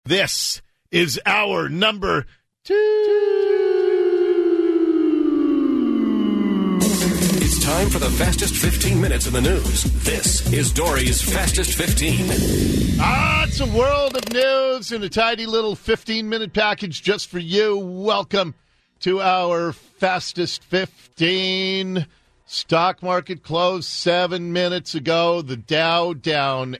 This is our number 2. It's time for the fastest 15 minutes in the news. This is Dory's Fastest 15. It's a world of news in a tiny little 15-minute package just for you. Welcome to our Fastest 15. Stock market closed 7 minutes ago. The Dow down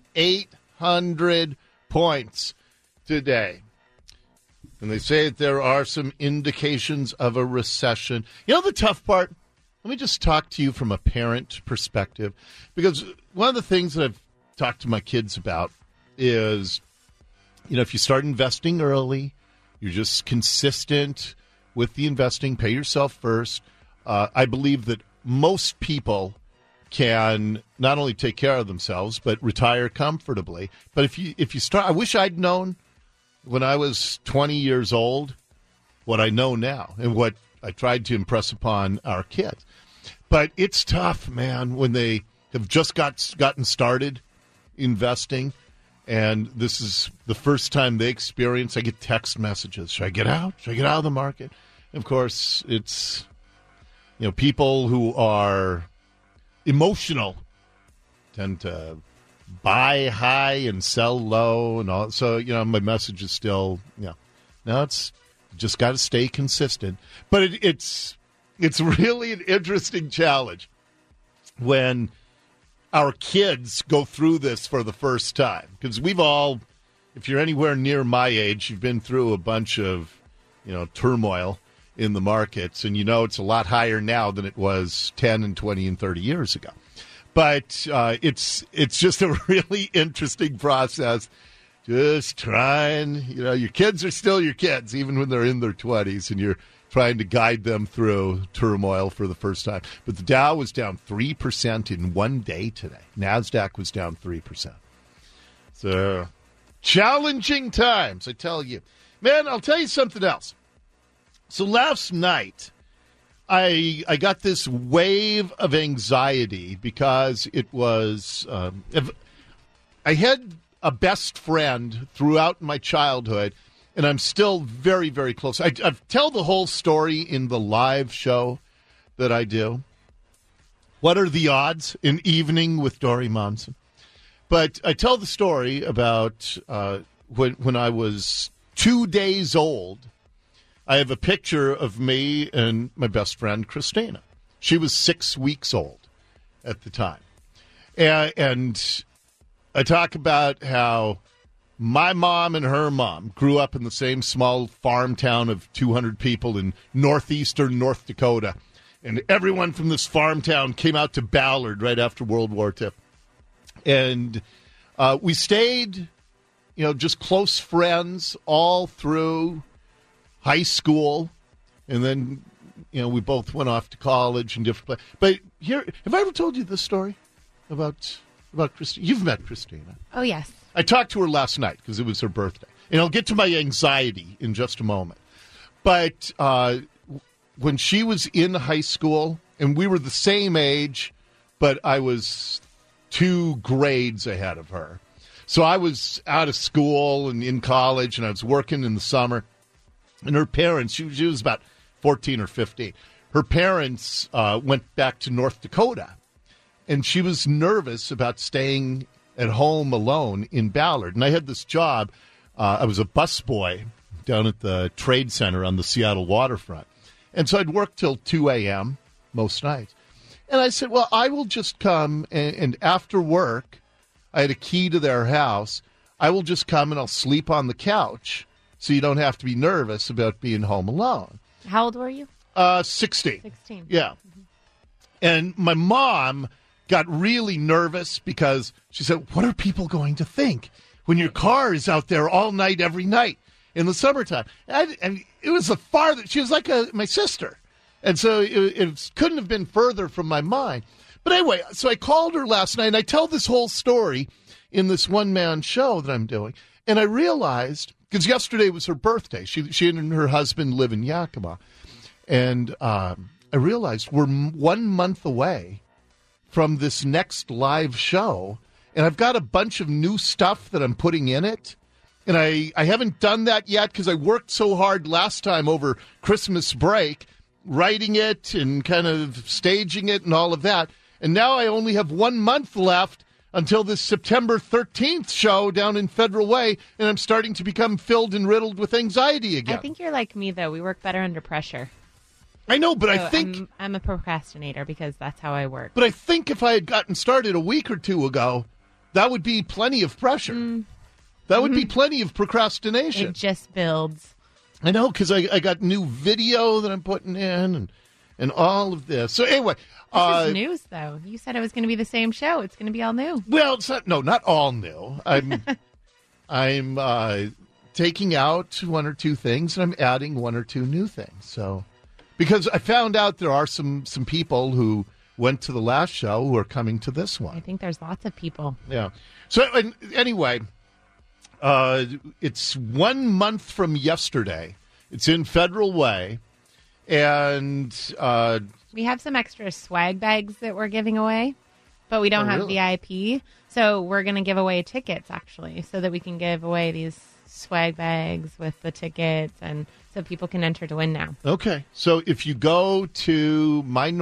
800 points today. And they say that there are some indications of a recession. You know the tough part? Let me just talk to you from a parent perspective. Because one of the things that I've talked to my kids about is, if you start investing early, you're just consistent with the investing, pay yourself first. I believe that most people can not only take care of themselves, but retire comfortably. But if you start, I wish I'd known when I was 20 years old what I know now and what I tried to impress upon our kids. But it's tough, man, when they have just gotten started investing, and this is the first time they experience. I get text messages. Should I get out? Should I get out of the market? And of course, it's, people who are emotional tend to buy high and sell low and all. So, my message is still, now it's just got to stay consistent. But it's really an interesting challenge when our kids go through this for the first time. Because we've all, if you're anywhere near my age, you've been through a bunch of, turmoil in the markets. And it's a lot higher now than it was 10 and 20 and 30 years ago. But it's just a really interesting process. Just trying, your kids are still your kids, even when they're in their 20s, and you're trying to guide them through turmoil for the first time. But the Dow was down 3% in one day today. NASDAQ was down 3%. So, challenging times, I tell you. Man, I'll tell you something else. So last night, I got this wave of anxiety because it was I had a best friend throughout my childhood, and I'm still very, very close. I tell the whole story in the live show that I do. What are the odds? An evening with Dory Monson. But I tell the story about when I was 2 days old. I have a picture of me and my best friend, Christina. She was 6 weeks old at the time. And I talk about how my mom and her mom grew up in the same small farm town of 200 people in northeastern North Dakota. And everyone from this farm town came out to Ballard right after World War II. And we stayed, just close friends all through high school, and then, we both went off to college and different places. But here, have I ever told you this story about Christina? You've met Christina. Oh, yes. I talked to her last night because it was her birthday. And I'll get to my anxiety in just a moment. But when she was in high school, and we were the same age, but I was 2 grades ahead of her. So I was out of school and in college, and I was working in the summer. And her parents, she was about 14 or 15. Her parents went back to North Dakota, and she was nervous about staying at home alone in Ballard. And I had this job. I was a busboy down at the Trade Center on the Seattle waterfront. And so I'd work till 2 a.m. most nights. And I said, well, I will just come, and after work, I had a key to their house. I will just come and I'll sleep on the couch, so you don't have to be nervous about being home alone. How old were you? 16. 16. Yeah. Mm-hmm. And my mom got really nervous because she said, what are people going to think when your car is out there all night, every night in the summertime? And it was she was like my sister. And so it couldn't have been further from my mind. But anyway, so I called her last night, and I tell this whole story in this one-man show that I'm doing. And I realized, because yesterday was her birthday. She and her husband live in Yakima. And I realized we're 1 month away from this next live show. And I've got a bunch of new stuff that I'm putting in it. And I haven't done that yet because I worked so hard last time over Christmas break, writing it and kind of staging it and all of that. And now I only have 1 month left until this September 13th show down in Federal Way, and I'm starting to become filled and riddled with anxiety again. I think you're like me, though. We work better under pressure. I know, but So I think... I'm a procrastinator because that's how I work. But I think if I had gotten started a week or two ago, that would be plenty of pressure. That would be plenty of procrastination. It just builds. I know, because I got new video that I'm putting in and all of this. So anyway... This is news, though. You said it was going to be the same show. It's going to be all new. Well, it's not all new. I'm taking out one or two things, and I'm adding one or two new things. So, because I found out there are some people who went to the last show who are coming to this one. I think there's lots of people. Yeah. So anyway, it's 1 month from yesterday. It's in Federal Way, and we have some extra swag bags that we're giving away, but we don't have VIP. So we're going to give away tickets, actually, so that we can give away these swag bags with the tickets, and so people can enter to win now. Okay. So if you go to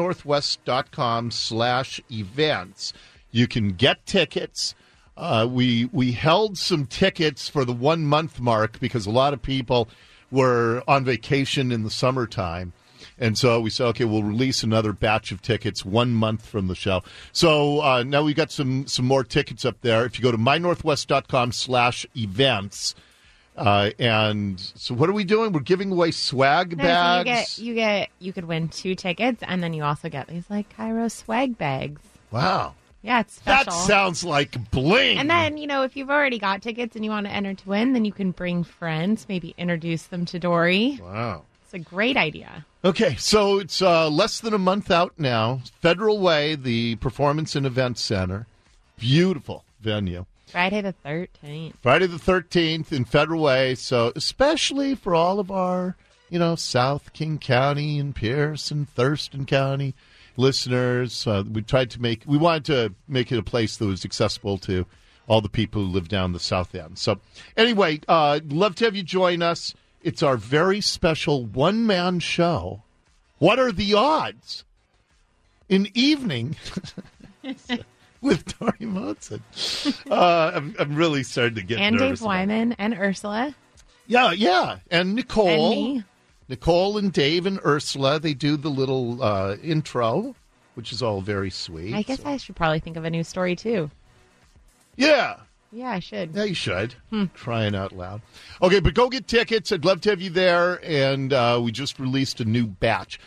mynorthwest.com/events, you can get tickets. We held some tickets for the 1 month mark because a lot of people were on vacation in the summertime. And so we said, okay, we'll release another batch of tickets 1 month from the show. So now we've got some more tickets up there. If you go to mynorthwest.com/events, and so what are we doing? We're giving away swag bags. So you could win 2 tickets, and then you also get these like Cairo swag bags. Wow. Yeah, it's special. That sounds like bling. And then, if you've already got tickets and you want to enter to win, then you can bring friends, maybe introduce them to Dory. Wow. It's a great idea. Okay, so it's less than a month out now. Federal Way, the Performance and Events Center. Beautiful venue. Friday the 13th. Friday the 13th in Federal Way. So especially for all of our, South King County and Pierce and Thurston County listeners, we wanted to make it a place that was accessible to all the people who live down the South End. So anyway, love to have you join us. It's our very special one-man show. What are the odds? An evening with Dory Monson. I'm really starting to get and nervous. Dave Wyman and Ursula. Yeah. And Nicole. And me. Nicole and Dave and Ursula, they do the little intro, which is all very sweet. I guess I should probably think of a new story, too. Yeah. Yeah, I should. Yeah, you should. Crying out loud. Okay, but go get tickets. I'd love to have you there. And we just released a new batch.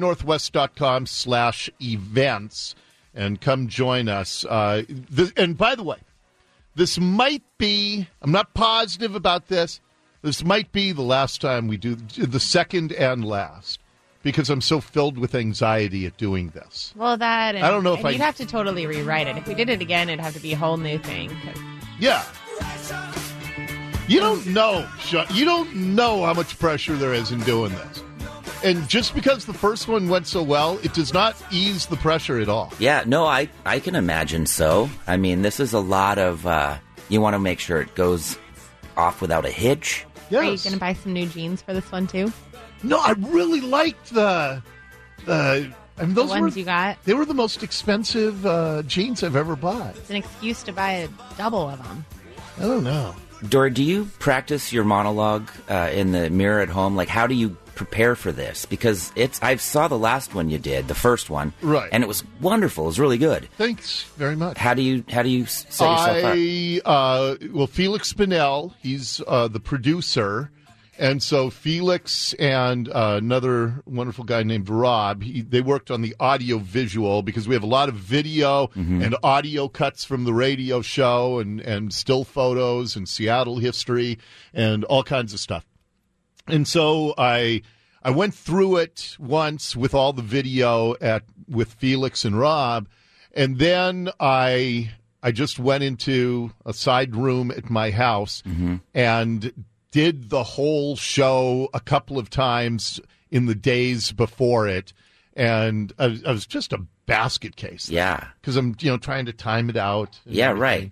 mynorthwest.com/events. And come join us. And by the way, this might be, I'm not positive about this, this might be the last time we do, the second and last. Because I'm so filled with anxiety at doing this. Well, that, and I don't know if you'd have to totally rewrite it. If we did it again, it'd have to be a whole new thing. Yeah. You don't know, Sean. You don't know how much pressure there is in doing this. And just because the first one went so well, it does not ease the pressure at all. Yeah, no, I can imagine so. I mean, this is a lot of, you want to make sure it goes off without a hitch. Yes. Are you going to buy some new jeans for this one, too? No, I really liked those ones you got? They were the most expensive jeans I've ever bought. It's an excuse to buy a double of them. I don't know. Dory, do you practice your monologue in the mirror at home? Like, how do you prepare for this? Because I saw the last one you did, the first one, right? And it was wonderful. It was really good. Thanks very much. How do you set yourself up? Well, Felix Spinell, he's the producer. And so Felix and another wonderful guy named Rob, they worked on the audio visual because we have a lot of video and audio cuts from the radio show and still photos and Seattle history and all kinds of stuff. And so I went through it once with all the video with Felix and Rob, and then I just went into a side room at my house and did the whole show a couple of times in the days before it, and I was just a basket case. Yeah, because I'm trying to time it out. Yeah, right.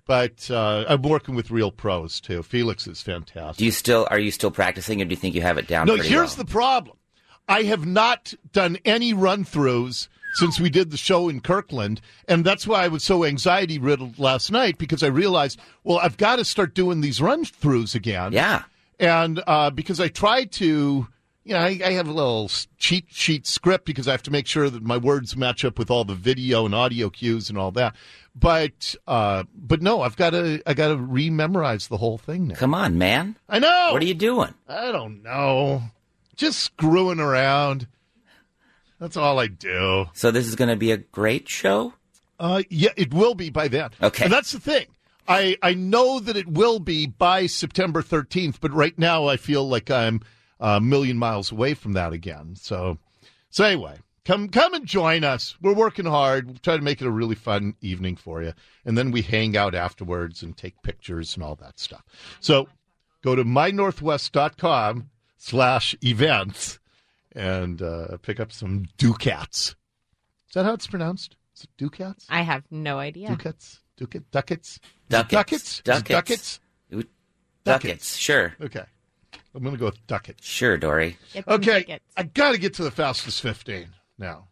But I'm working with real pros, too. Felix is fantastic. Are you still practicing, or do you think you have it down No, pretty here's well? the problem. I have not done any run-throughs since we did the show in Kirkland, and that's why I was so anxiety-riddled last night, because I realized, well, I've got to start doing these run-throughs again. Yeah. And because I tried to, I have a little cheat sheet script because I have to make sure that my words match up with all the video and audio cues and all that. But no, I got to re-memorize the whole thing now. Come on, man. I know. What are you doing? I don't know. Just screwing around. That's all I do. So this is going to be a great show? Yeah, it will be by then. Okay. And that's the thing. I know that it will be by September 13th, but right now I feel like I'm a million miles away from that again. So anyway, come and join us. We're working hard. We'll try to make it a really fun evening for you. And then we hang out afterwards and take pictures and all that stuff. So go to mynorthwest.com/events and pick up some Ducats. Is that how it's pronounced? Is it Ducats? I have no idea. Ducats? Ducats? Ducats. Ducats? Ducats. Sure. Okay. I'm going to go with Ducats. Sure, Dory. Get some Okay. tickets. I got to get to the fastest 15 now.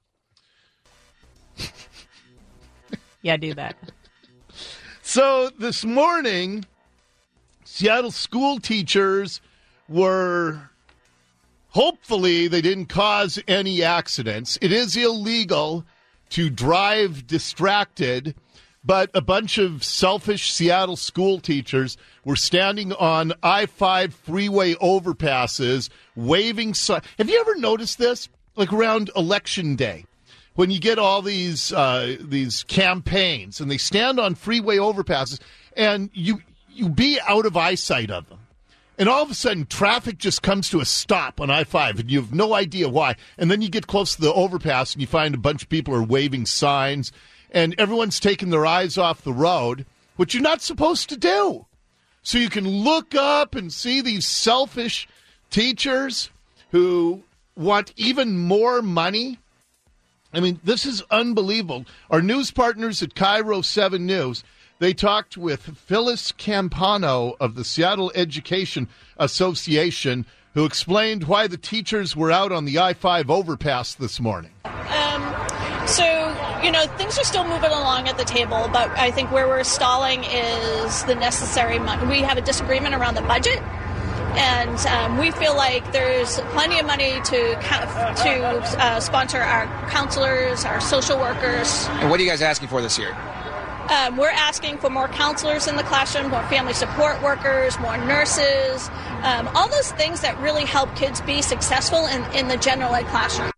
Yeah, do that. So this morning, Seattle school teachers were, hopefully they didn't cause any accidents. It is illegal to drive distracted, but a bunch of selfish Seattle school teachers were standing on I-5 freeway overpasses, waving signs. Have you ever noticed this? Like around Election Day, when you get all these campaigns and they stand on freeway overpasses and you be out of eyesight of them. And all of a sudden, traffic just comes to a stop on I-5, and you have no idea why. And then you get close to the overpass, and you find a bunch of people are waving signs, and everyone's taking their eyes off the road, which you're not supposed to do. So you can look up and see these selfish teachers who want even more money. I mean, this is unbelievable. Our news partners at Cairo 7 News, they talked with Phyllis Campano of the Seattle Education Association, who explained why the teachers were out on the I-5 overpass this morning. Things are still moving along at the table, but I think where we're stalling is the necessary money. We have a disagreement around the budget, and we feel like there's plenty of money to sponsor our counselors, our social workers. And what are you guys asking for this year? We're asking for more counselors in the classroom, more family support workers, more nurses, all those things that really help kids be successful in the general ed classroom.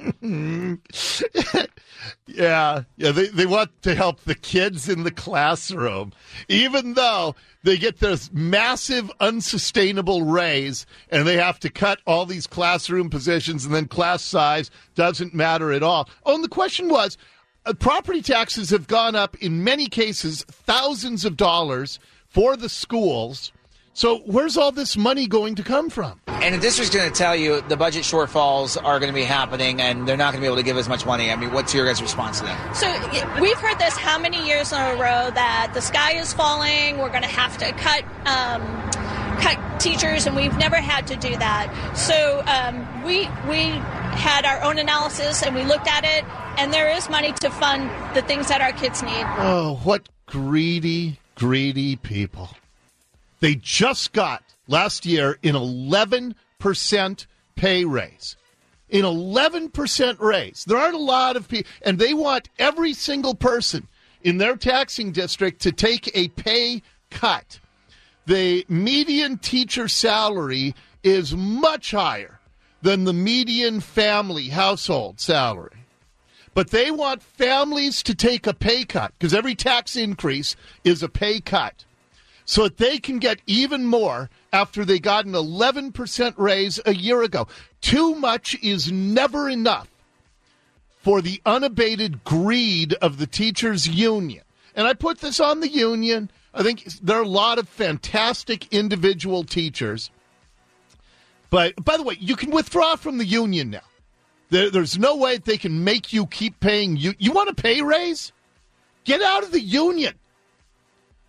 Yeah, they want to help the kids in the classroom, even though they get this massive unsustainable raise and they have to cut all these classroom positions, and then class size doesn't matter at all. Oh, and the question was, property taxes have gone up in many cases thousands of dollars for the schools. So where's all this money going to come from? And the district's going to tell you the budget shortfalls are going to be happening and they're not going to be able to give as much money. I mean, what's your guys' response to that? So we've heard this how many years in a row that the sky is falling, we're going to have to cut teachers, and we've never had to do that. So we had our own analysis and we looked at it, and there is money to fund the things that our kids need. Oh, what greedy, greedy people. They just got, last year, an 11% pay raise. An 11% raise. There aren't a lot of people, and they want every single person in their taxing district to take a pay cut. The median teacher salary is much higher than the median family household salary. But they want families to take a pay cut, because every tax increase is a pay cut, so that they can get even more after they got an 11% raise a year ago. Too much is never enough for the unabated greed of the teachers' union. And I put this on the union. I think there are a lot of fantastic individual teachers. But, by the way, you can withdraw from the union now. There's no way they can make you keep paying. You want a pay raise? Get out of the union.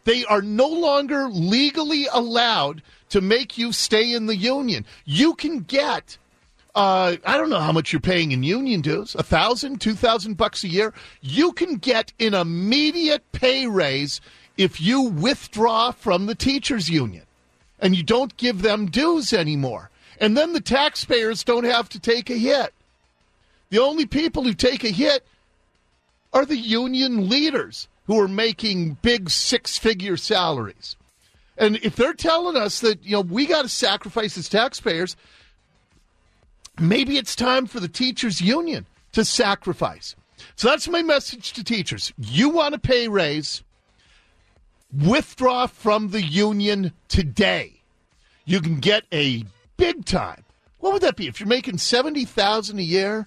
They are no longer legally allowed to make you stay in the union. You can get, I don't know how much you're paying in union dues, $1,000, $2,000 a year. You can get an immediate pay raise if you withdraw from the teachers union and you don't give them dues anymore. And then the taxpayers don't have to take a hit. The only people who take a hit are the union leaders who are making big six-figure salaries. And if they're telling us that, we got to sacrifice as taxpayers, maybe it's time for the teachers union to sacrifice. So that's my message to teachers. You want a pay raise, withdraw from the union today. You can get a big time. What would that be? If you're making $70,000 a year,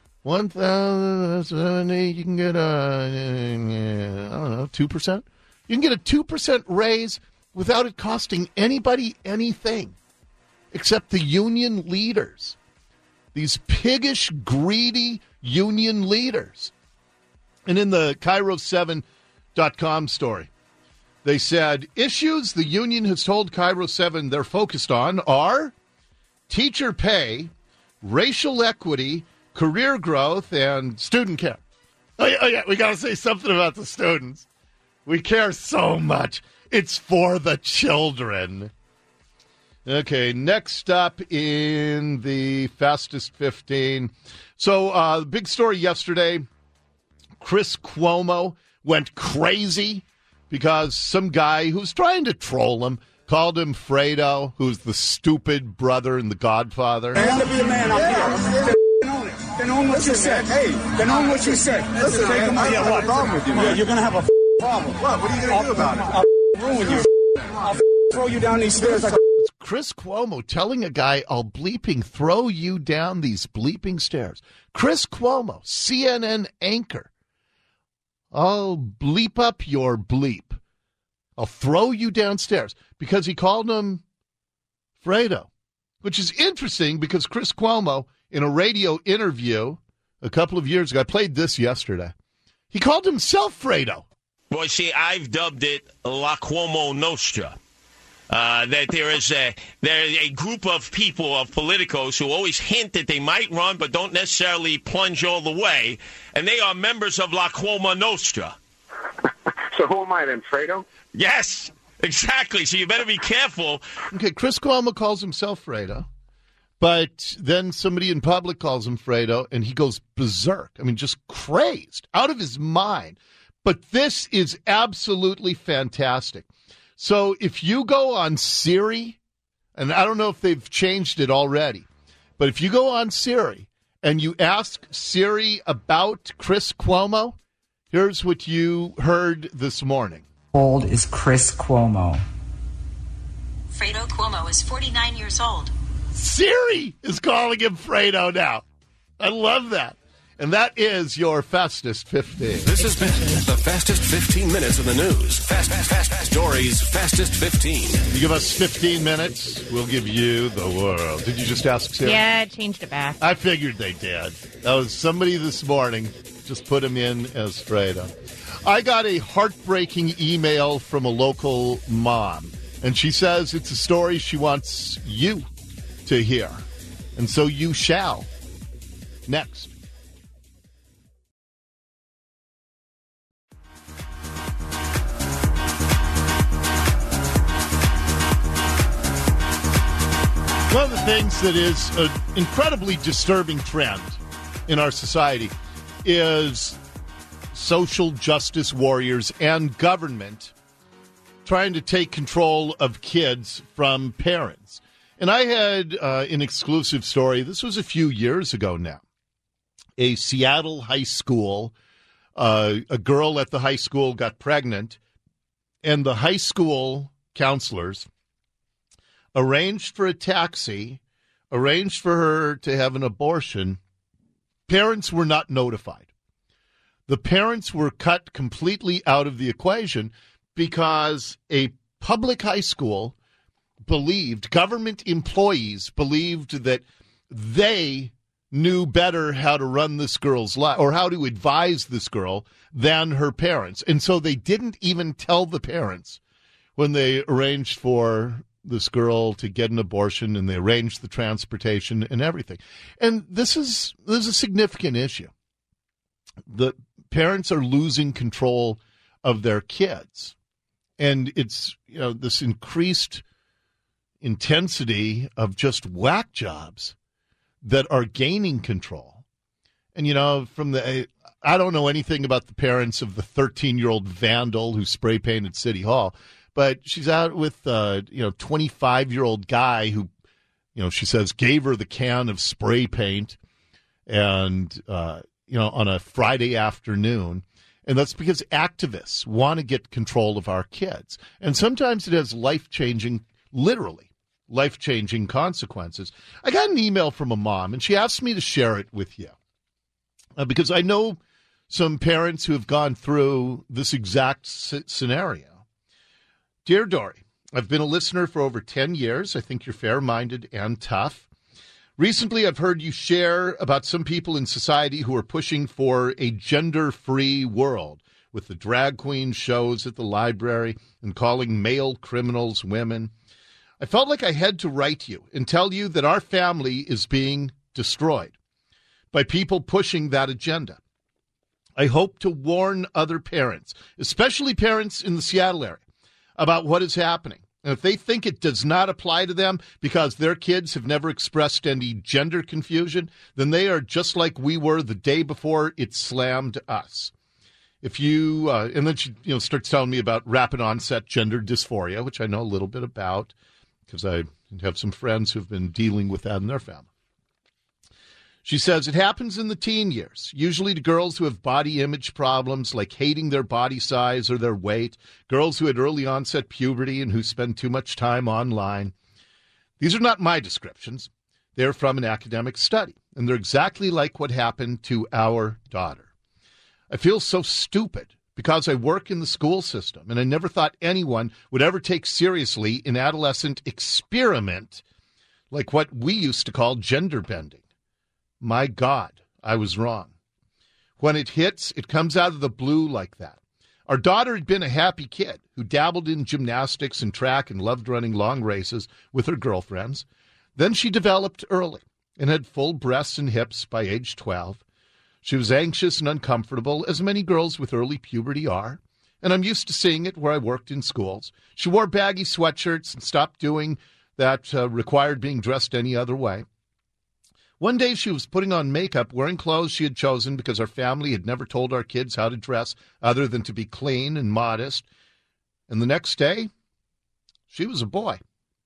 $1,070, you can get 2%. You can get a 2% raise without it costing anybody anything except the union leaders. These piggish, greedy union leaders. And in the KIRO7.com story, they said, issues the union has told KIRO7 they're focused on are teacher pay, racial equity, career growth, and student care. Oh, yeah, we got to say something about the students. We care so much. It's for the children. Okay, next up in the Fastest 15. So, the big story yesterday, Chris Cuomo went crazy because some guy who's trying to troll him called him Fredo, who's the stupid brother in The Godfather. I want to be a man up here. Then own what you said. Hey, then own what you said. Listen, I have a problem with you, man. Yeah, you're going to have a problem. What are you going to do about it? I'll ruin you. I'll throw you down these stairs like It's Chris Cuomo telling a guy, I'll bleeping throw you down these bleeping stairs. Chris Cuomo, CNN anchor. I'll bleep up your bleep. I'll throw you downstairs. Because he called him Fredo, which is interesting because Chris Cuomo, in a radio interview a couple of years ago, I played this yesterday, he called himself Fredo. Well, see, I've dubbed it La Cuomo Nostra. That there is a group of people, of politicos, who always hint that they might run but don't necessarily plunge all the way, and they are members of La Cuomo Nostra. So who am I then, Fredo? Yes, exactly. So you better be careful. Okay, Chris Cuomo calls himself Fredo, but then somebody in public calls him Fredo, and he goes berserk. I mean, just crazed, out of his mind. But this is absolutely fantastic. So if you go on Siri, and I don't know if they've changed it already, but if you go on Siri and you ask Siri about Chris Cuomo, here's what you heard this morning. How old is Chris Cuomo? Fredo Cuomo is 49 years old. Siri is calling him Fredo now. I love that. And that is your Fastest 15. This has been the Fastest 15 Minutes in the news. Fast Stories Fastest 15. You give us 15 minutes, we'll give you the world. Did you just ask Sarah? Yeah, it changed it back. I figured they did. That was somebody this morning. Just put him in as Fredo. I got a heartbreaking email from a local mom, and she says it's a story she wants you to hear. And so you shall. Next. One of the things that is an incredibly disturbing trend in our society is social justice warriors and government trying to take control of kids from parents. And I had an exclusive story. This was a few years ago now. A Seattle high school, a girl at the high school got pregnant, and the high school counselors arranged for a taxi, arranged for her to have an abortion. Parents were not notified. The parents were cut completely out of the equation because a public high school believed, government employees believed that they knew better how to run this girl's life or how to advise this girl than her parents. And so they didn't even tell the parents when they arranged for this girl to get an abortion, and they arranged the transportation and everything. And this is a significant issue. The parents are losing control of their kids. And it's, this increased intensity of just whack jobs that are gaining control. And, I don't know anything about the parents of the 13-year-old vandal who spray painted City Hall, but she's out with, 25-year-old guy who, she says gave her the can of spray paint and, on a Friday afternoon. And that's because activists want to get control of our kids. And sometimes it has literally life-changing consequences. I got an email from a mom, and she asked me to share it with you because I know some parents who have gone through this exact scenario. Dear Dory, I've been a listener for over 10 years. I think you're fair-minded and tough. Recently, I've heard you share about some people in society who are pushing for a gender-free world with the drag queen shows at the library and calling male criminals women. I felt like I had to write you and tell you that our family is being destroyed by people pushing that agenda. I hope to warn other parents, especially parents in the Seattle area, about what is happening. And if they think it does not apply to them because their kids have never expressed any gender confusion, then they are just like we were the day before it slammed us. If you, and then she starts telling me about rapid onset gender dysphoria, which I know a little bit about because I have some friends who've been dealing with that in their family. She says it happens in the teen years, usually to girls who have body image problems like hating their body size or their weight, girls who had early onset puberty and who spend too much time online. These are not my descriptions. They're from an academic study, and they're exactly like what happened to our daughter. I feel so stupid because I work in the school system, and I never thought anyone would ever take seriously an adolescent experiment like what we used to call gender bending. My God, I was wrong. When it hits, it comes out of the blue like that. Our daughter had been a happy kid who dabbled in gymnastics and track and loved running long races with her girlfriends. Then she developed early and had full breasts and hips by age 12. She was anxious and uncomfortable, as many girls with early puberty are, and I'm used to seeing it where I worked in schools. She wore baggy sweatshirts and stopped doing that required being dressed any other way. One day she was putting on makeup, wearing clothes she had chosen because our family had never told our kids how to dress other than to be clean and modest. And the next day, she was a boy.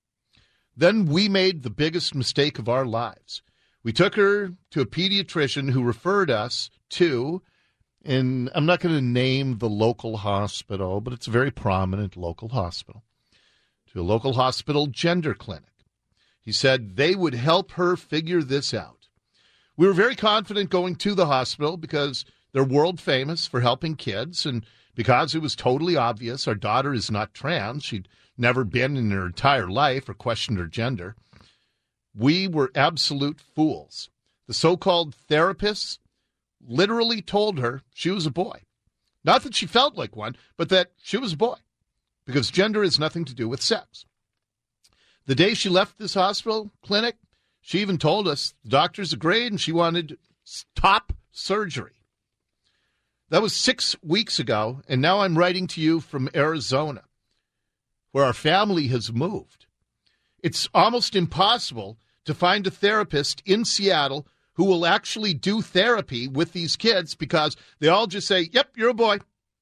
Then we made the biggest mistake of our lives. We took her to a pediatrician who referred us to, and I'm not going to name the local hospital, but it's a very prominent local hospital, to a local hospital gender clinic. He said they would help her figure this out. We were very confident going to the hospital because they're world famous for helping kids, and because it was totally obvious our daughter is not trans. She'd never been in her entire life or questioned her gender. We were absolute fools. The so-called therapists literally told her she was a boy. Not that she felt like one, but that she was a boy, because gender has nothing to do with sex. The day she left this hospital clinic, she even told us the doctors agreed and she wanted top surgery. That was 6 weeks ago, and now I'm writing to you from Arizona, where our family has moved. It's almost impossible to find a therapist in Seattle who will actually do therapy with these kids because they all just say, yep, you're a boy.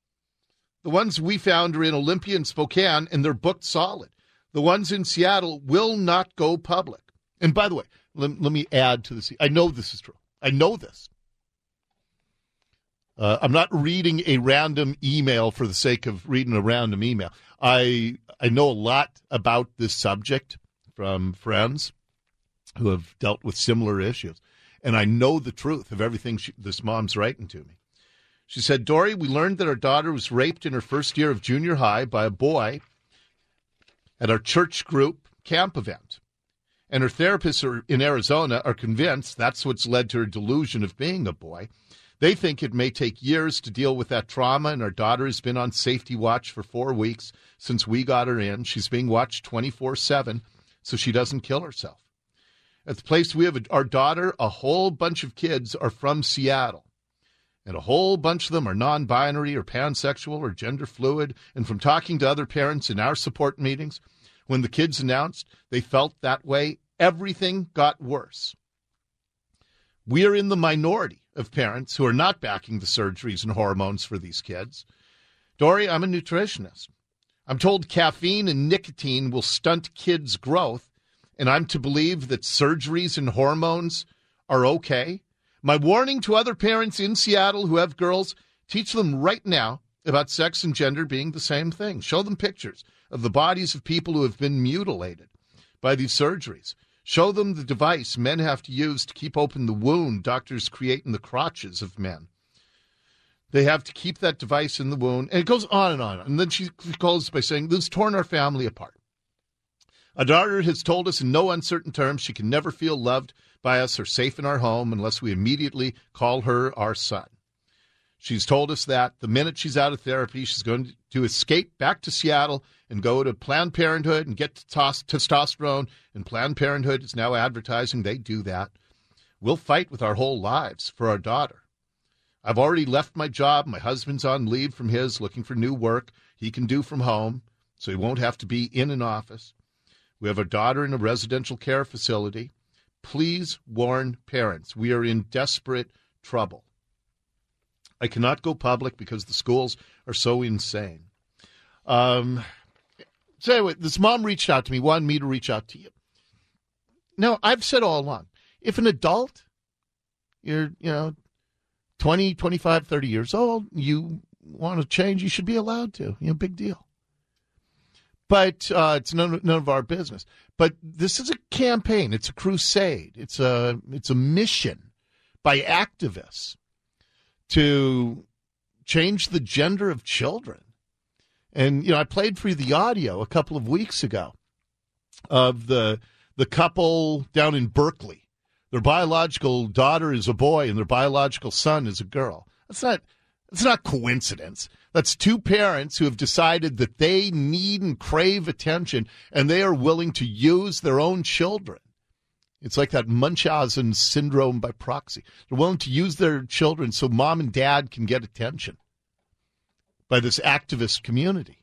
The ones we found are in Olympia and Spokane, and they're booked solid. The ones in Seattle will not go public. And by the way, let me add to this. I know this is true. I know this. I'm not reading a random email for the sake of reading a random email. I know a lot about this subject from friends who have dealt with similar issues. And I know the truth of everything this mom's writing to me. She said, Dory, we learned that our daughter was raped in her first year of junior high by a boy at our church group camp event. And her therapists in Arizona are convinced that's what's led to her delusion of being a boy. They think it may take years to deal with that trauma, and our daughter has been on safety watch for 4 weeks since we got her in. She's being watched 24/7 so she doesn't kill herself. At the place we have our daughter, a whole bunch of kids are from Seattle, and a whole bunch of them are non-binary or pansexual or gender fluid, and from talking to other parents in our support meetings, when the kids announced they felt that way, everything got worse. We are in the minority of parents who are not backing the surgeries and hormones for these kids. Dory, I'm a nutritionist. I'm told caffeine and nicotine will stunt kids' growth, and I'm to believe that surgeries and hormones are okay. My warning to other parents in Seattle who have girls, teach them right now about sex and gender being the same thing. Show them pictures of the bodies of people who have been mutilated by these surgeries. Show them the device men have to use to keep open the wound doctors create in the crotches of men. They have to keep that device in the wound. And it goes on and on. And then she closes by saying, this has torn our family apart. Our daughter has told us in no uncertain terms she can never feel loved by us or safe in our home unless we immediately call her our son. She's told us that the minute she's out of therapy, she's going to escape back to Seattle and go to Planned Parenthood and get testosterone. And Planned Parenthood is now advertising they do that. We'll fight with our whole lives for our daughter. I've already left my job. My husband's on leave from his, looking for new work he can do from home, so he won't have to be in an office. We have our daughter in a residential care facility. Please warn parents. We are in desperate trouble. I cannot go public because the schools are so insane. So anyway, this mom reached out to me, wanted me to reach out to you. Now, I've said all along, if an adult, you're, 20, 25, 30 years old, you want to change, you should be allowed to. Big deal. But it's none of our business. But this is a campaign. It's a crusade. It's a mission by activists to change the gender of children. And, I played for you the audio a couple of weeks ago of the couple down in Berkeley. Their biological daughter is a boy and their biological son is a girl. That's not coincidence. That's two parents who have decided that they need and crave attention, and they are willing to use their own children. It's like that Munchausen syndrome by proxy. They're willing to use their children so mom and dad can get attention by this activist community.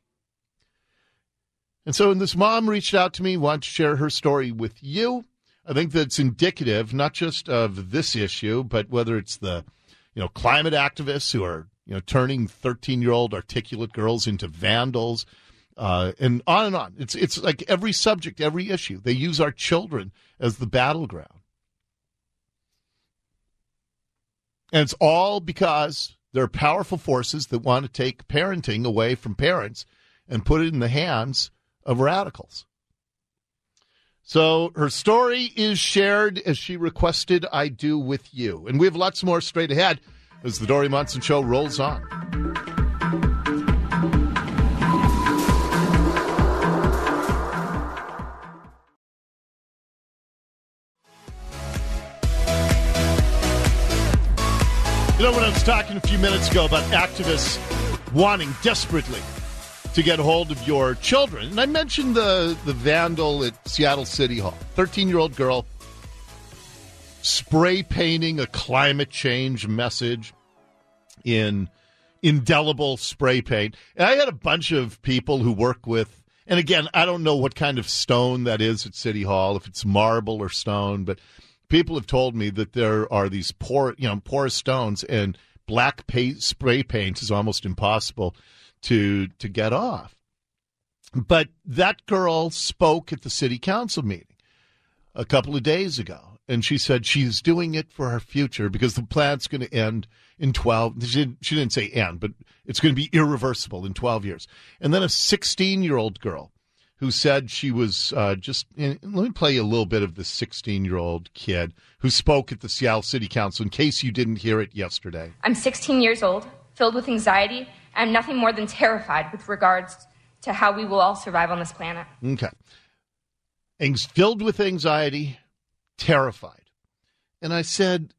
And so when this mom reached out to me, wanted to share her story with you, I think that's indicative not just of this issue, but whether it's the climate activists who are turning 13-year-old articulate girls into vandals, and on and on. It's like every subject, every issue. They use our children as the battleground. And it's all because there are powerful forces that want to take parenting away from parents and put it in the hands of radicals. So her story is shared as she requested I do with you. And we have lots more straight ahead as the Dori Monson Show rolls on. When I was talking a few minutes ago about activists wanting desperately to get a hold of your children, and I mentioned the vandal at Seattle City Hall, 13-year-old girl spray painting a climate change message in indelible spray paint. And I had a bunch of people who work with, and again, I don't know what kind of stone that is at City Hall, if it's marble or stone, but people have told me that there are these porous stones, and black spray paint is almost impossible to get off. But that girl spoke at the city council meeting a couple of days ago, and she said she's doing it for her future because the plant's going to end in 12. She didn't say end, but it's going to be irreversible in 12 years. And then a 16-year-old girl who said she was let me play you a little bit of this 16-year-old kid who spoke at the Seattle City Council in case you didn't hear it yesterday. I'm 16 years old, filled with anxiety. I'm nothing more than terrified with regards to how we will all survive on this planet. Okay. Filled with anxiety, terrified. And I said,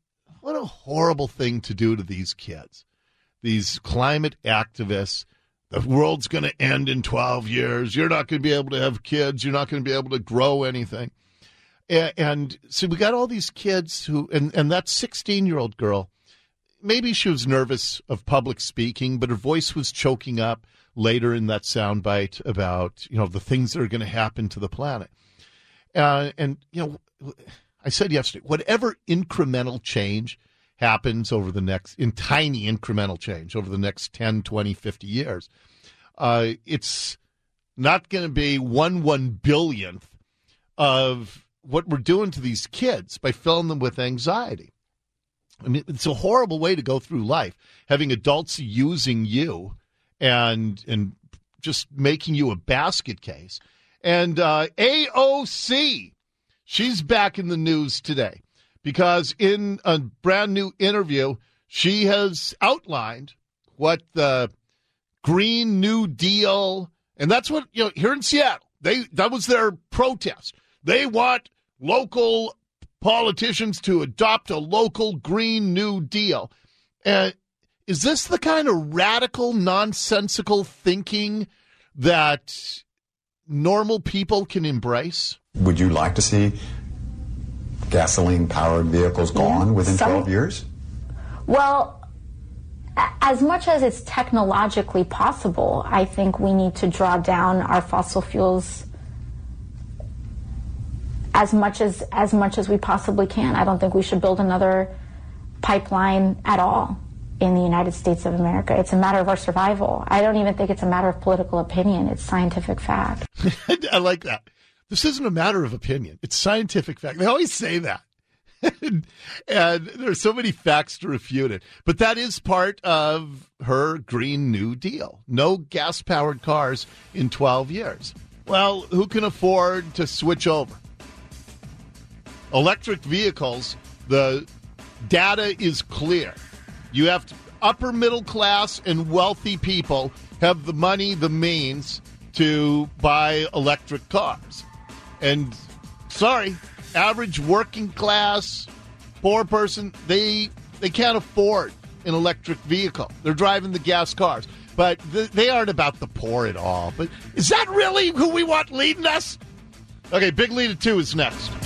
What a horrible thing to do to these kids, these climate activists. The world's going to end in 12 years. You're not going to be able to have kids. You're not going to be able to grow anything. And so we got all these kids who, and that 16-year-old girl, maybe she was nervous of public speaking, but her voice was choking up later in that soundbite about, the things that are going to happen to the planet. And I said yesterday, whatever incremental change happens in tiny incremental change over the next 10, 20, 50 years, it's not going to be 1/1 billionth of what we're doing to these kids by filling them with anxiety. I mean, it's a horrible way to go through life, having adults using you and just making you a basket case. And AOC, she's back in the news today because in a brand new interview, she has outlined what the Green New Deal, and that's what, here in Seattle, that was their protest. They want local politicians to adopt a local Green New Deal. Is this the kind of radical, nonsensical thinking that normal people can embrace? Would you like to see gasoline-powered vehicles gone within 12 years? Well, as much as it's technologically possible, I think we need to draw down our fossil fuels as much as we possibly can. I don't think we should build another pipeline at all in the United States of America. It's a matter of our survival. I don't even think it's a matter of political opinion. It's scientific fact. I like that. This isn't a matter of opinion. It's scientific fact. They always say that. And there's so many facts to refute it. But that is part of her Green New Deal. No gas-powered cars in 12 years. Well, who can afford to switch over? Electric vehicles, the data is clear. You have upper middle class and wealthy people have the money, the means to buy electric cars. And sorry, average working class, poor person, they can't afford an electric vehicle. They're driving the gas cars. But they aren't about the poor at all. But is that really who we want leading us? Okay, Big Lead at 2 is next.